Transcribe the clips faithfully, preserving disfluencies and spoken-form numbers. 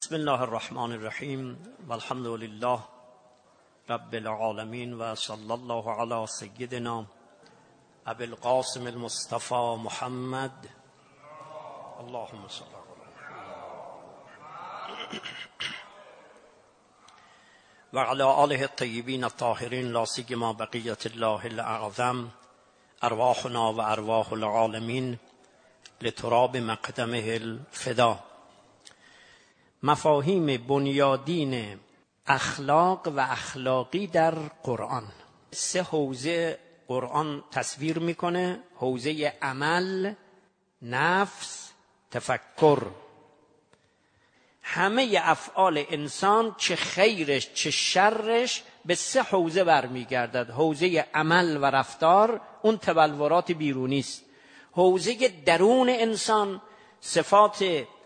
بسم الله الرحمن الرحیم و الحمد لله رب العالمین و صلی الله علی سیدنا ابی القاسم المصطفى محمد اللهم صل و علی آله الطیبین الطاهرین لا سیما بقیة الله الاعظم ارواحنا و ارواح العالمین لتراب مقدمه الفدا. مفاهیم بنیادین اخلاق و اخلاقی در قرآن. سه حوزه قرآن تصویر میکنه: حوزه عمل، نفس، تفکر. همه افعال انسان چه خیرش چه شرش به سه حوزه برمیگردد. حوزه عمل و رفتار اون تبلورات بیرونی است. حوزه درون انسان صفات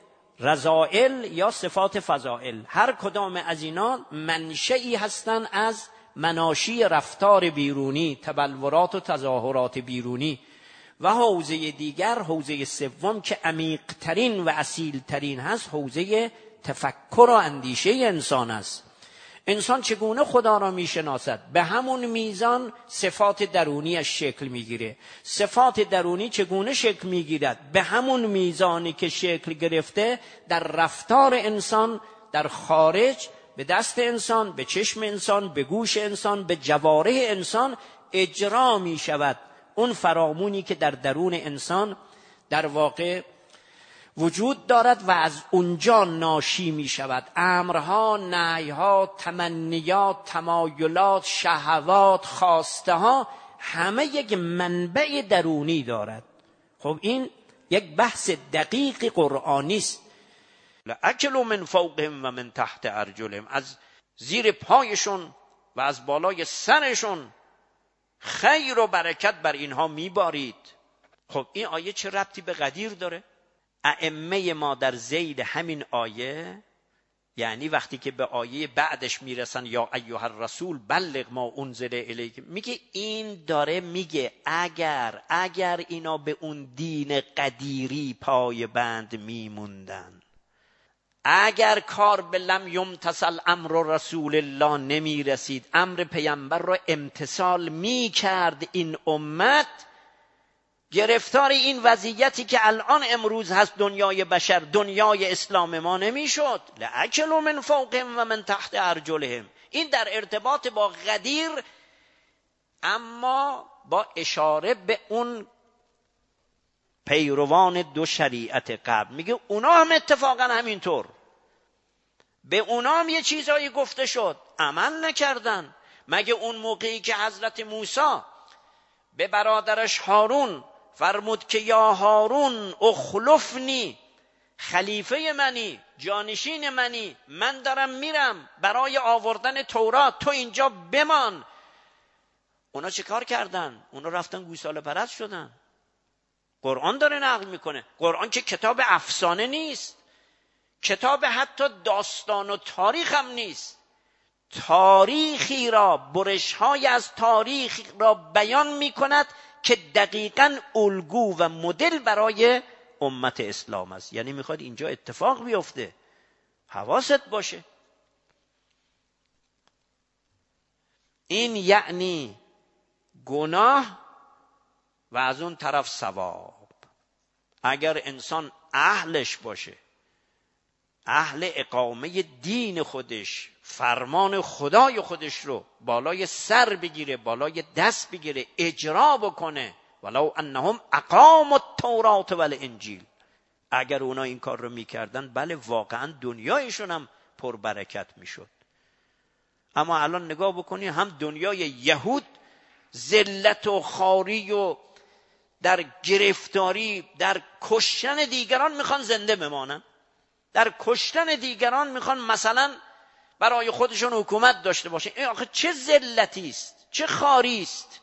رذائل یا صفات فضائل، هر کدام از اینا منشئی هستند از مناشی رفتار بیرونی، تبلورات و تظاهرات بیرونی. و حوزه دیگر، حوزه سوم که عمیق‌ترین و اصیل‌ترین هست، حوزه تفکر و اندیشه انسان است. انسان چگونه خدا را میشناسد؟ به همون میزان صفات درونیش شکل میگیره. صفات درونی چگونه شکل میگیرد؟ به همون میزانی که شکل گرفته در رفتار انسان در خارج، به دست انسان، به چشم انسان، به گوش انسان، به جوارح انسان اجرا میشود. اون فرامونی که در درون انسان در واقع وجود دارد و از اونجا ناشی می شود. امرها، نهیها، تمنیات، تمایلات، شهوات، خواسته ها همه یک منبع درونی دارد. خب این یک بحث دقیق قرآنی است. لأکلوا من فوقهم و من تحت ارجلهم، از زیر پایشون و از بالای سرشون خیر و برکت بر اینها میبارید. خب این آیه چه ربطی به غدیر داره؟ ائمه ما در ذیل همین آیه، یعنی وقتی که به آیه بعدش میرسن یا ایها الرسول بلغ ما انزل الیک، میگه این داره میگه اگر اگر اینا به اون دین قدیری پای بند میموندن، اگر کار به لم یمتثل امر رسول الله نمیرسید، امر پیامبر رو امتثال میکرد این امت، گرفتار این وضعیتی که الان امروز هست دنیای بشر، دنیای اسلام ما نمیشد. لأکلوا من فوقهم و من تحت ارجلهم. این در ارتباط با غدیر، اما با اشاره به اون پیروان دو شریعت قبل. میگه اونا هم اتفاقا همینطور، به اونا هم یه چیزایی گفته شد، عمل نکردن. مگه اون موقعی که حضرت موسی به برادرش هارون فرمود که یا هارون اخلفنی، خلیفه منی، جانشین منی، من دارم میرم برای آوردن تورات، تو اینجا بمان. اونا چه کار کردن؟ اونا رفتن گوساله پرست شدن. قرآن داره نقل میکنه. قرآن که کتاب افسانه نیست، کتاب حتی داستان و تاریخ هم نیست. تاریخی را، برش‌های از تاریخ را بیان میکند که دقیقاً الگو و مدل برای امت اسلام است. یعنی میخواد اینجا اتفاق بیفته، حواست باشه. این یعنی گناه و از اون طرف ثواب. اگر انسان اهلش باشه، اهل اقامه دین خودش، فرمان خدای خودش رو بالای سر بگیره، بالای دست بگیره، اجرا بکنه، ولو انهم اقاموا التوراة والانجیل، اگر اونا این کار رو میکردن بله واقعا دنیایشون هم پربرکت میشد. اما الان نگاه بکنی، هم دنیای یهود ذلت و خواری و در گرفتاری، در کشتن دیگران میخوان زنده بمانن، در کشتن دیگران میخوان مثلا برای خودشون حکومت داشته باشه. این آخه چه ذلتی است، چه خواری است.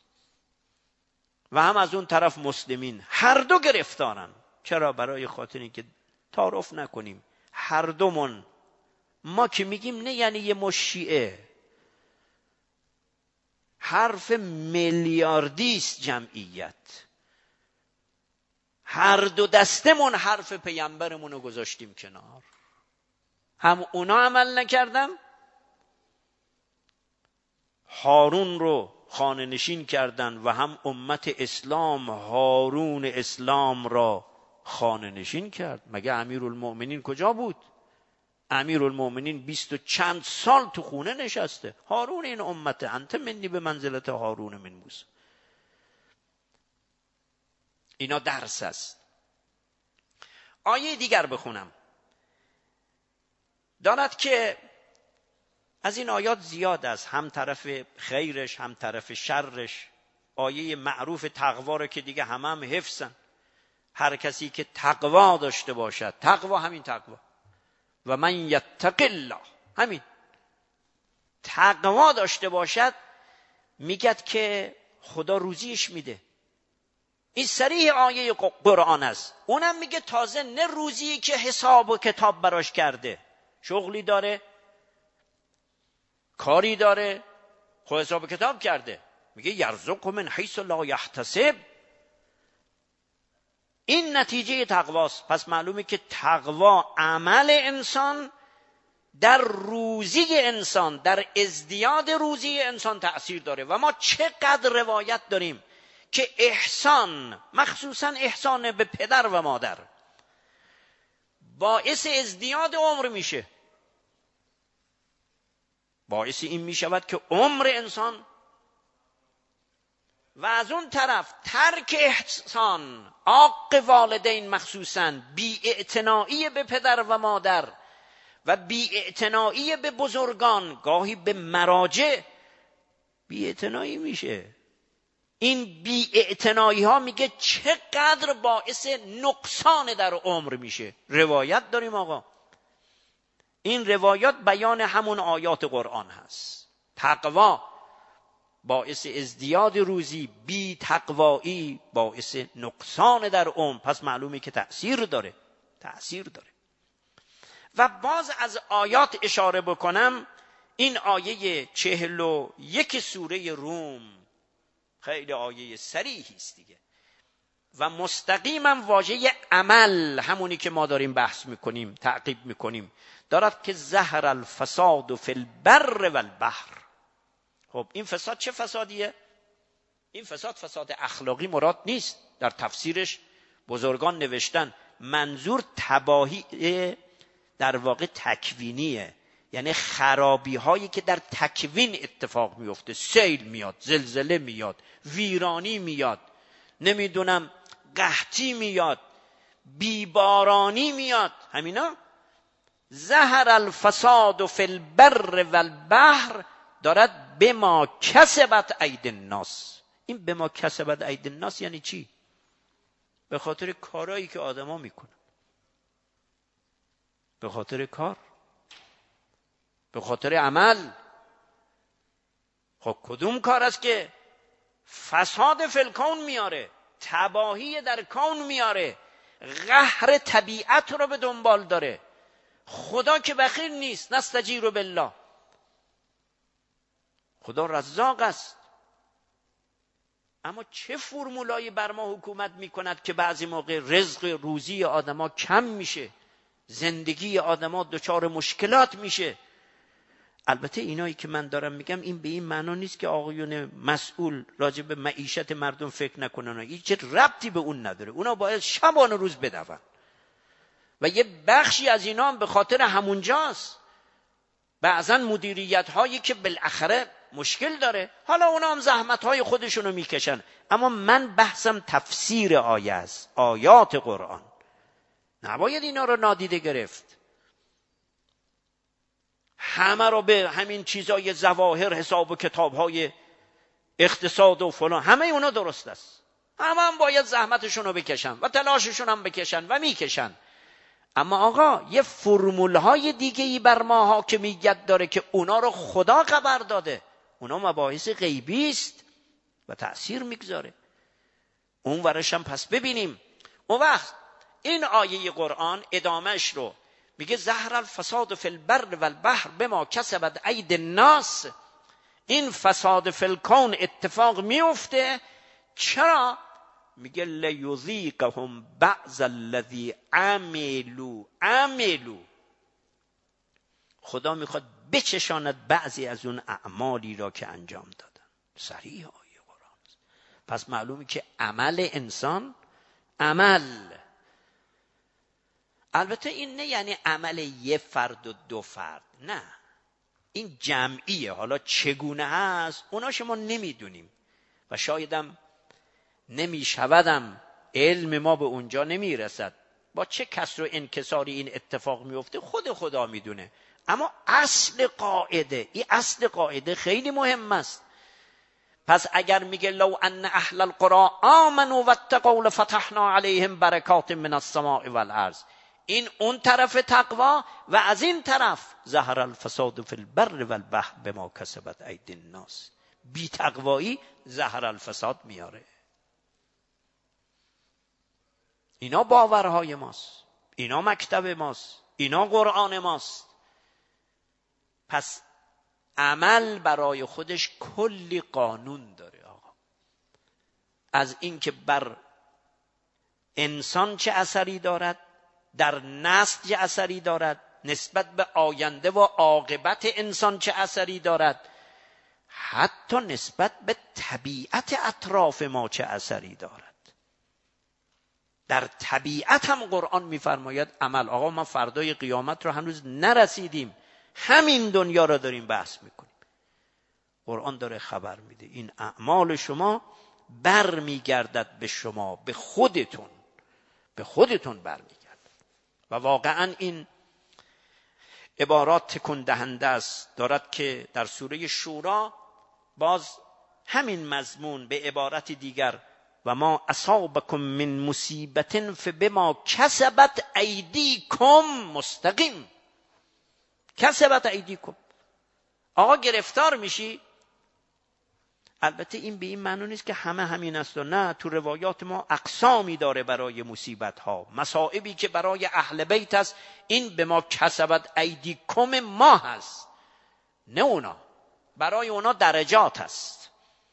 و هم از اون طرف مسلمین هر دو گرفتارن. چرا؟ برای خاطر اینکه تعارف نکنیم، هر دومون، ما که میگیم نه یعنی یه مش شیعه، حرف میلیاردی است جمعیت. هر دو دستمون حرف پیامبرمون رو گذاشتیم کنار. هم اونا عمل نکردن، هارون رو خانه نشین کردن و هم امت اسلام هارون اسلام را خانه نشین کرد. مگه امیرالمؤمنین کجا بود؟ امیرالمؤمنین بیست و چند سال تو خونه نشسته. هارون این امت، انت منی به منزلت هارون من موسی. اینا درس است. آیه دیگر بخونم، دارد که از این آیات زیاد است، هم طرف خیرش هم طرف شرش. آیه معروف تقوا رو که دیگه همه هم حفظن. هر کسی که تقوا داشته باشد، تقوا همین تقوا، و من یتق الله، همین تقوا داشته باشد، میگد که خدا روزیش میده. این صریح آیه قرآن است. اونم میگه تازه نه روزی که حساب و کتاب براش کرده، شغلی داره، کاری داره، خود حساب کتاب کرده، میگه یرزق من حیث لا یحتسب. این نتیجه تقواست. پس معلومه که تقوا عمل انسان در روزی انسان، در ازدیاد روزی انسان تأثیر داره. و ما چقدر روایت داریم که احسان، مخصوصا احسان به پدر و مادر، باعث ازدیاد عمر میشه. باعث این میشود که عمر انسان، و از اون طرف ترک احسان، عاق والدین مخصوصا، بی‌اعتنایی به پدر و مادر و بی‌اعتنایی به بزرگان، گاهی به مراجع بی‌اعتنایی میشه. این بی‌اعتنایی ها میگه چقدر باعث نقصان در عمر میشه. روایت داریم آقا. این روایات بیان همون آیات قرآن هست. تقوا باعث ازدیاد روزی، بی تقوایی باعث نقصان در عمر. پس معلومه که تأثیر داره، تأثیر داره. و باز از آیات اشاره بکنم، این آیه چهل و یک سوره روم خیلی آیه صریحی است دیگه، و مستقیما واژه عمل، همونی که ما داریم بحث میکنیم، تعقیب میکنیم، دارد که ظهر الفساد فی البر و البحر. خب این فساد چه فسادیه؟ این فساد فساد اخلاقی مراد نیست. در تفسیرش بزرگان نوشتن منظور تباهی در واقع تکوینیه، یعنی خرابی هایی که در تکوین اتفاق میفته. سیل میاد، زلزله میاد، ویرانی میاد، نمیدونم قحطی میاد، بیبارانی میاد، همینا. ظهر الفساد فی البر و البحر دارد بما کسبت اید الناس. این بما کسبت اید الناس یعنی چی؟ به خاطر کارهایی که آدما میکنن، به خاطر کار، به خاطر عمل. خب کدوم کار است که فساد فی الکون میاره، تباهی در کون میاره، قهر طبیعت رو به دنبال داره؟ خدا که بخیل نیست، نستجیر بالله، خدا رزاق است. اما چه فرمولایی بر ما حکومت میکند که بعضی موقع رزق روزی آدما کم میشه، زندگی آدما دچار مشکلات میشه. البته اینایی که من دارم میگم این به این معنا نیست که آقایون مسئول راجع به معیشت مردم فکر نکنن، هیچ ربطی به اون نداره. اونا باید شبانه روز بدون و یه بخشی از اینا هم به خاطر همونجاست. بعضن مدیریت هایی که بالاخره مشکل داره، حالا اونا هم زحمت های خودشونو میکشن. اما من بحثم تفسیر آیه است، آیات قرآن. نباید اینا رو نادیده گرفت. همه رو به همین چیزای ظواهر، حساب و کتاب‌های اقتصاد و فلان، همه اونا درست است، همه هم باید زحمتشون رو بکشن و تلاششون هم بکشن و میکشن. اما آقا یه فرمول‌های دیگه‌ای بر ما حاکمیت داره که اونا رو خدا خبر داده، اونا مباحث غیبی است و تأثیر میگذاره. اون ورش هم پس ببینیم. اون وقت این آیه قرآن ادامهش رو میگه ظهر الفساد فی البر و البحر بما کسبت اید الناس. این فساد فی الکون اتفاق میفته چرا؟ میگه لیذیقهم بعض الذی عملوا. عملوا خدا میخواد بچشاند بعضی از اون اعمالی را که انجام دادن. صریح آیه قرآن است. پس معلومه که عمل انسان عمل، البته این نه یعنی عمل یه فرد و دو فرد، نه، این جمعیه. حالا چگونه هست اونا شما نمیدونیم و شایدم نمیشودم، علم ما به اونجا نمیرسد با چه کسر و انکساری این اتفاق میفته خود خدا میدونه. اما اصل قاعده، این اصل قاعده خیلی مهم است. پس اگر میگه لو ان اهل القرى آمنوا واتقوا لفتحنا علیهم برکات من السماء والارض، این اون طرف تقوا، و از این طرف ظهر الفساد فی البر والبحر بما کسبت ایدی الناس. بی تقوایی ظهر الفساد میاره. اینا باورهای ماست، اینا مکتب ماست، اینا قرآن ماست. پس عمل برای خودش کلی قانون داره آقا، از اینکه بر انسان چه اثری دارد، در نسل چه اثری دارد، نسبت به آینده و عاقبت انسان چه اثری دارد، حتی نسبت به طبیعت اطراف ما چه اثری دارد. در طبیعت هم قرآن میفرماید عمل. آقا ما فردای قیامت رو هنوز نرسیدیم، همین دنیا رو داریم بحث میکنیم. قرآن داره خبر میده این اعمال شما بر میگردد به شما، به خودتون، به خودتون بر میگردد. و واقعا این عبارات تکون دهنده است. دارد که در سوره شورا باز همین مضمون به عبارت دیگر، و ما اصابکم من مصیبت فبما کسبت ایدیکم، مستقیم کسبت ایدیکم. آقا گرفتار میشی، البته این به این معنی نیست که همه همین است و نه، تو روایات ما اقسامی داره برای مصیبت ها، مصائبی که برای اهل بیت است این به ما کسبت ایدیکم ما هست، نه اونا، برای اونا درجات هست،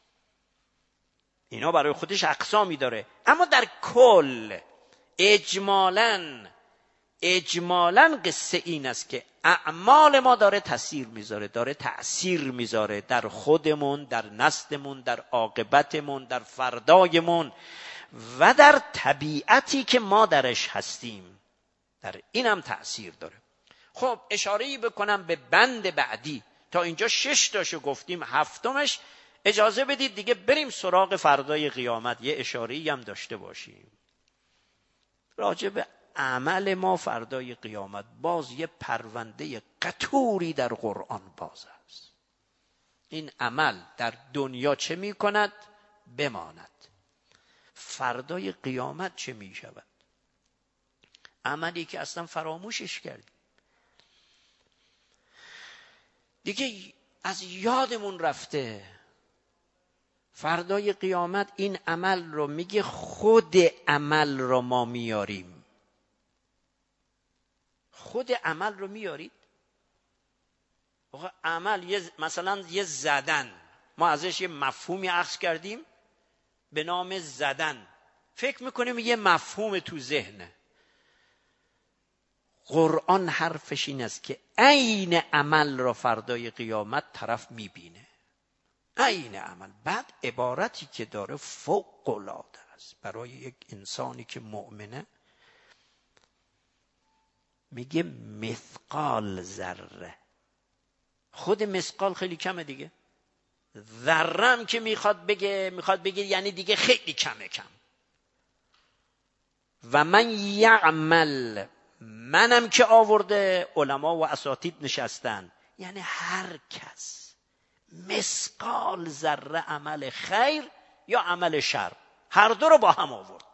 اینا برای خودش اقسامی داره. اما در کل اجمالاً اجمالاً قصه این است که اعمال ما داره تاثیر میذاره، داره تأثیر میذاره در خودمون، در نسلمون، در عاقبتمون، در فردایمون و در طبیعتی که ما درش هستیم، در این هم تأثیر داره. خب اشاره‌ای بکنم به بند بعدی. تا اینجا شش تاشو گفتیم، هفتمش اجازه بدید دیگه بریم سراغ فردای قیامت، یه اشاره‌ای هم داشته باشیم راجع به عمل ما فردای قیامت. باز یه پرونده قطوری در قرآن باز است. این عمل در دنیا چه می کند بماند، فردای قیامت چه می شود. عملی که اصلا فراموشش کردیم دیگه، از یادمون رفته. فردای قیامت این عمل رو میگه خود عمل رو ما میاریم. خود عمل رو میارید. عمل یه مثلا یه زدن، ما ازش یه مفهومی اخذ کردیم به نام زدن، فکر میکنیم یه مفهوم تو ذهنه. قرآن حرفش این است که عین عمل را فردای قیامت طرف میبینه، عین عمل. بعد عبارتی که داره فوق العاده است برای یک انسانی که مؤمنه، میگه مثقال ذره. خود مثقال خیلی کمه دیگه، ذره هم که میخواد بگه میخواد بگه یعنی دیگه خیلی کمه کم. و من یعمل، منم که آورده، علما و اساتید نشستن، یعنی هر کس مثقال ذره عمل خیر یا عمل شر، هر دو رو با هم آورد.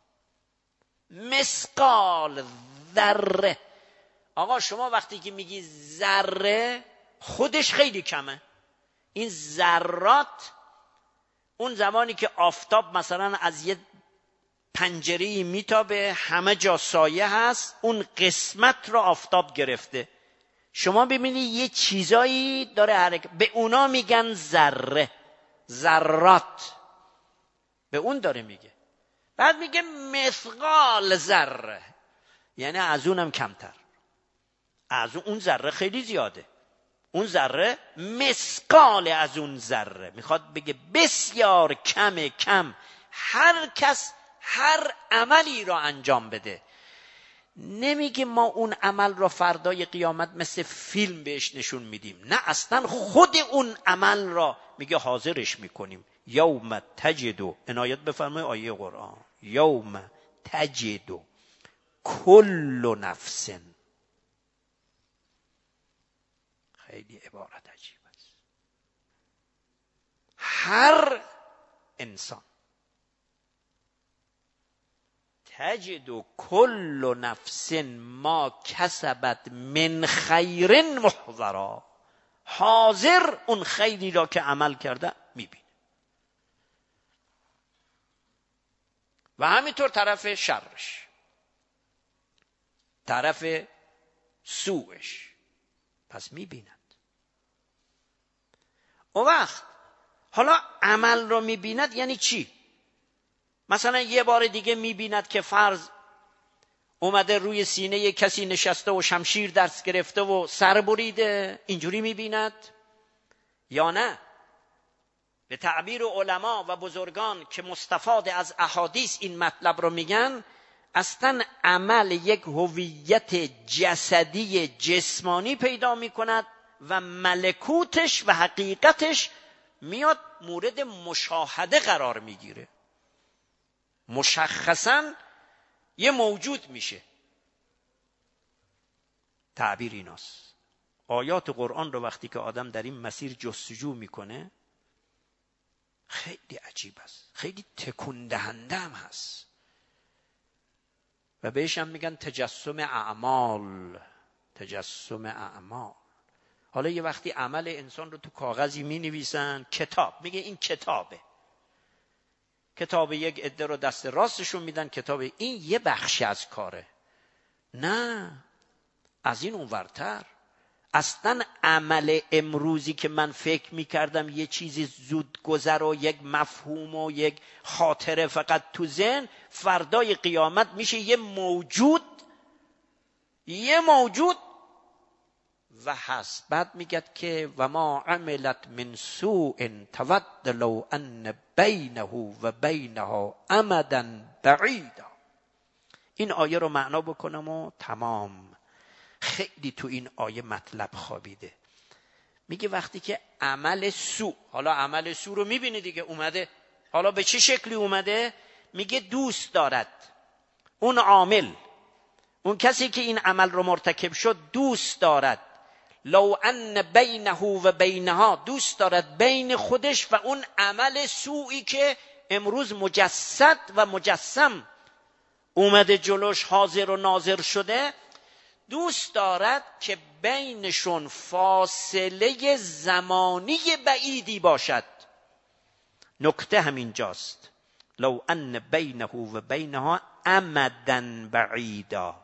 مثقال ذره. آقا شما وقتی که میگی ذره خودش خیلی کمه. این ذرات اون زمانی که آفتاب مثلا از یه پنجره‌ای میتابه، همه جا سایه هست، اون قسمت رو آفتاب گرفته، شما ببینید یه چیزایی داره حرکت، به اونا میگن ذره، ذرات، به اون داره میگه. بعد میگه مثقال ذره، یعنی از اونم کمتر. از اون ذره خیلی زیاده. اون ذره مثقال از اون ذره. میخواد بگه بسیار کم کم هر کس هر عملی را انجام بده. نمیگه ما اون عمل را فردای قیامت مثل فیلم بهش نشون میدیم، نه، اصلا خود اون عمل را میگه حاضرش میکنیم. یوم تجدو، عنایت بفرمایید آیه قرآن، یوم تجدو کل نفس، خیلی عبارت عجیب است، هر انسان، تجد کل نفس ما کسبت من خیر محضرا، حاضر اون خیری را که عمل کرده میبینه. و همینطور طرف شرش، طرف سوءش، پس میبیند. اون وقت حالا عمل رو میبیند یعنی چی؟ مثلا یه بار دیگه میبیند که فرض اومده روی سینه یک کسی نشسته و شمشیر دست گرفته و سر بریده، اینجوری میبیند؟ یا نه به تعبیر علما و بزرگان که مستفاد از احادیث این مطلب رو میگن، اصلا عمل یک هویت جسدی جسمانی پیدا میکند و ملکوتش و حقیقتش میاد مورد مشاهده قرار میگیره، مشخصا یه موجود میشه. تعبیر ایناست. آیات قرآن رو وقتی که آدم در این مسیر جستجو میکنه خیلی عجیب است، خیلی تکون دهنده هم هست و بهش هم میگن تجسم اعمال. تجسم اعمال. حالا یه وقتی عمل انسان رو تو کاغذی می نویسن، کتاب، میگه این کتابه، کتاب یک عده رو دست راستشون میدن، کتاب این یه بخشی از کاره. نه، از این اونورتر. اصلا عمل امروزی که من فکر میکردم یه چیزی زود گذر و یک مفهوم و یک خاطره فقط تو ذهن، فردای قیامت میشه یه موجود، یه موجود و هست. بعد میگه که و ما عملت من سوء تود لو ان بینه و بینها امدا بعیدا. این آیه رو معنا بکنم و تمام. خیلی تو این آیه مطلب خوابیده. میگه وقتی که عمل سوء، حالا عمل سوء رو میبینی دیگه اومده، حالا به چه شکلی اومده؟ میگه دوست دارد اون عامل، اون کسی که این عمل رو مرتکب شد دوست دارد لو ان بینه و بینها، دوست دارد بین خودش و اون عمل سوئی که امروز مجسد و مجسم اومده جلوش، حاضر و ناظر شده، دوست دارد که بینشون فاصله زمانی بعیدی باشد. نکته همین جاست، لو ان بینه و بینها امدا بعیدا.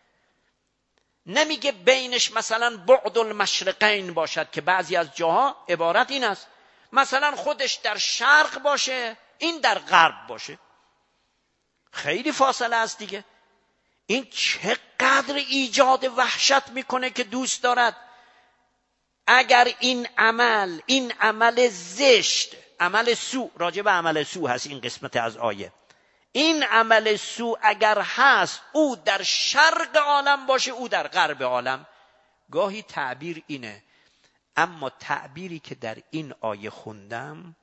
نمیگه بینش مثلا بعد المشرقین باشد که بعضی از جاها عبارت این است، مثلا خودش در شرق باشه این در غرب باشه، خیلی فاصله است دیگه. این چقدر ایجاد وحشت میکنه که دوست دارد اگر این عمل، این عمل زشت، عمل سوء، راجع به عمل سوء هست این قسمت از آیه، این عمل سوء اگر هست او در شرق عالم باشه او در غرب عالم. گاهی تعبیر اینه، اما تعبیری که در این آیه خوندم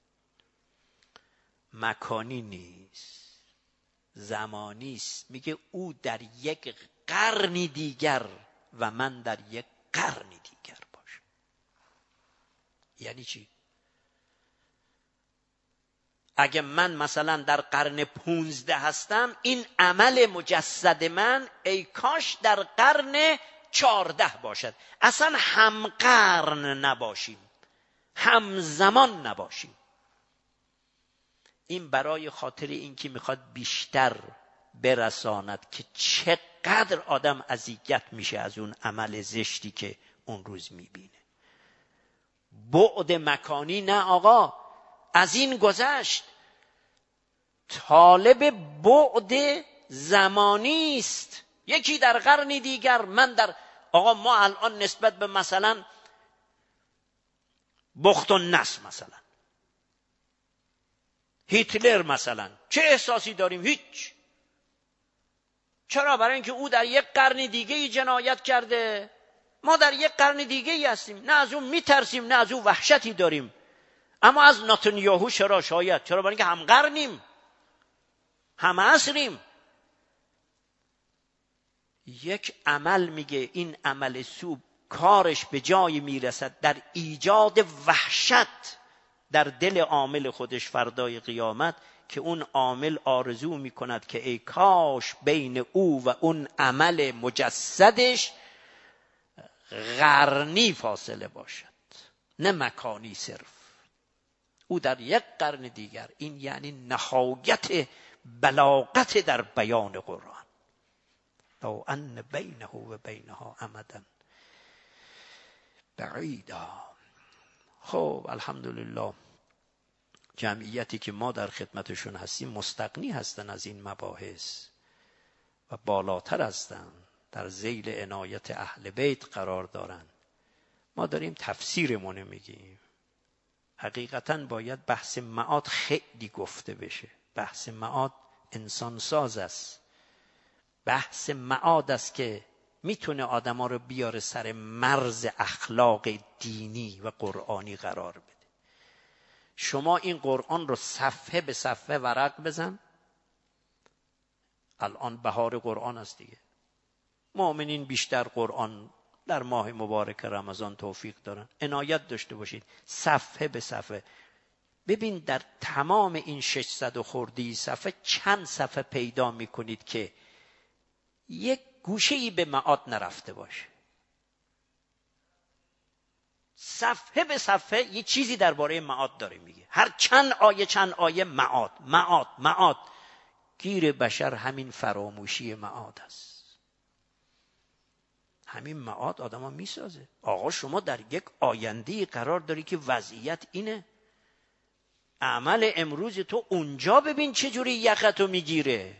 مکانی نیست، زمانی است. میگه او در یک قرنی دیگر و من در یک قرنی دیگر باشم. یعنی چی؟ اگه من مثلا در قرن پونزده هستم، این عمل مجسد من ای کاش در قرن چارده باشد. اصلا هم قرن نباشیم، هم زمان نباشیم. این برای خاطر این که میخواد بیشتر برساند که چقدر آدم اذیت میشه از اون عمل زشتی که اون روز میبینه. بعد مکانی نه آقا، از این گذشت. طالب بعد زمانی است. یکی در قرنی دیگر، من در آقا ما الان نسبت به مثلا بخت و نصر مثلا هیتلر مثلا چه احساسی داریم؟ هیچ. چرا؟ برای اینکه او در یک قرن دیگه ای جنایت کرده، ما در یک قرن دیگه ای هستیم. نه از اون میترسیم نه از اون وحشتی داریم. اما از نتانیاهو چرا؟ شاید. چرا؟ برای اینکه هم قرنیم، هم عصریم. یک عمل میگه این عمل سو کارش به جایی میرسد در ایجاد وحشت در دل عامل خودش فردای قیامت، که اون عامل آرزو میکند که ای کاش بین او و اون عمل مجسدش قرنی فاصله باشد، نه مکانی صرف. او در یک قرن دیگر. این یعنی نهایت بلاغت در بیان قرآن. لو ان بینه و بینها امدا بعیدا. خب الحمدلله جمعیتی که ما در خدمتشون هستیم مستغنی هستن از این مباحث و بالاتر هستن، در ذیل عنایت اهل بیت قرار دارن. ما داریم تفسیرمون میگیم. حقیقتا باید بحث معاد خیلی گفته بشه. بحث معاد انسان ساز است. بحث معاد است که میتونه آدما رو بیاره سر مرز اخلاق دینی و قرآنی قرار بده. شما این قرآن رو صفحه به صفحه ورق بزن. الان بهار قرآن است دیگه. مؤمنین بیشتر قرآن در ماه مبارک رمضان توفیق دارن. عنایت داشته باشید صفحه به صفحه. ببین در تمام این ششصد و خردی صفحه چند صفحه پیدا میکنید که یک گوشه‌ای به معاد نرفته باشه. صفحه به صفحه یه چیزی درباره معاد داره میگه. هر چند آیه چند آیه معاد معاد معاد. گیر بشر همین فراموشی معاد است. همین معاد آدمو میسازه. آقا شما در یک آینده قرار داری که وضعیت اینه. عمل امروز تو اونجا ببین چه جوری یقتو میگیره.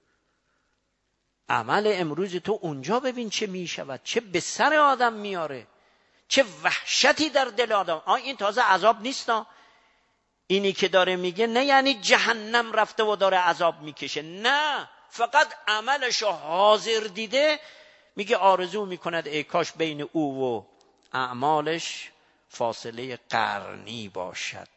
عمل امروز تو اونجا ببین چه میشود، چه به سر آدم میاره، چه وحشتی در دل آدم. آه این تازه عذاب نیستا. اینی که داره میگه نه یعنی جهنم رفته و داره عذاب میکشه، نه، فقط عملشو حاضر دیده. میگه آرزو میکند ای کاش بین او و اعمالش فاصله قرنی باشد.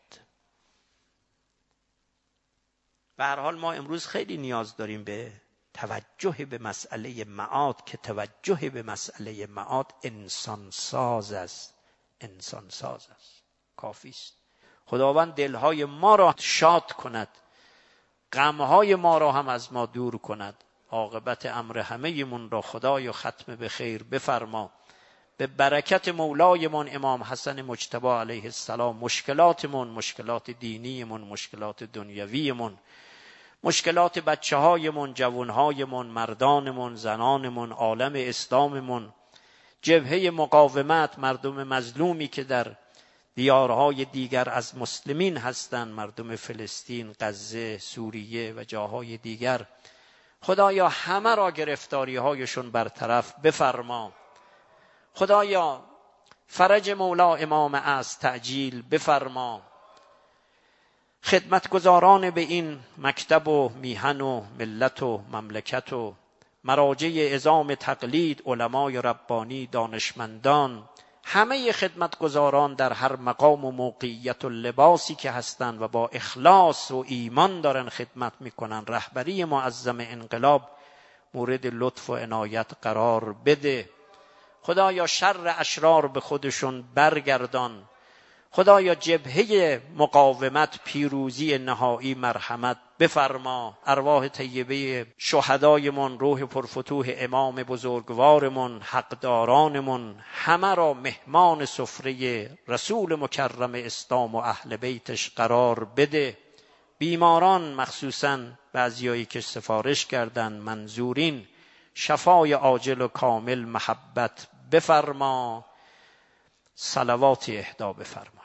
به هر حال ما امروز خیلی نیاز داریم به توجه به مسئله معاد، که توجه به مسئله معاد انسان ساز است. انسان ساز است. کافی است. خداوند دلهای ما را شاد کند، غمهای ما را هم از ما دور کند. عاقبت امر همه من را خدای ختم به خیر بفرما. به برکت مولایمان امام حسن مجتبی علیه السلام مشکلاتمون، مشکلات دینیمون، مشکلات دنیویمون، مشکلات بچه هایمون، جوان هایمون، مردانمون، زنانمون، عالم اسلاممون، جبهه مقاومت، مردم مظلومی که در دیارهای دیگر از مسلمین هستند، مردم فلسطین، غزه، سوریه و جاهای دیگر، خدایا همه را گرفتاری هایشون برطرف بفرما. خدایا فرج مولا امام از تعجیل بفرما. خدمتگزاران به این مکتب و میهن و ملت و مملکت و مراجع عظام تقلید، علمای ربانی، دانشمندان، همه خدمتگزاران در هر مقام و موقعیت و لباسی که هستند و با اخلاص و ایمان دارن خدمت میکنن، رهبری معظم انقلاب مورد لطف و عنایت قرار بده. خدایا شر اشرار به خودشون برگردان. خدایا جبهه مقاومت پیروزی نهایی مرحمت بفرما. ارواح طیبه شهدایمون، روح پرفتوح امام بزرگوارمون، حقدارانمون، همه را مهمان سفره رسول مکرم اسلام و اهل بیتش قرار بده. بیماران مخصوصاً بعضیایی که سفارش کردن، منظورین، شفای عاجل و کامل محبت بفرما. صلوات اهدا بفرما.